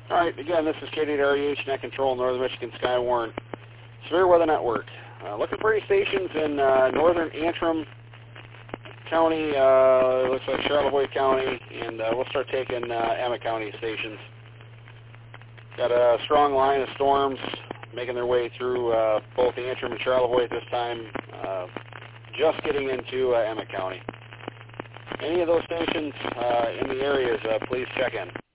All right, again, this is KDWH Net Control, Northern Michigan Skywarn Severe Weather Network. Looking for any stations in northern Antrim County, looks like Charlevoix County, and we'll start taking Emmet County stations. Got a strong line of storms making their way through both Antrim and Charlevoix at this time, just getting into Emmet County. Any of those stations in the areas, please check in.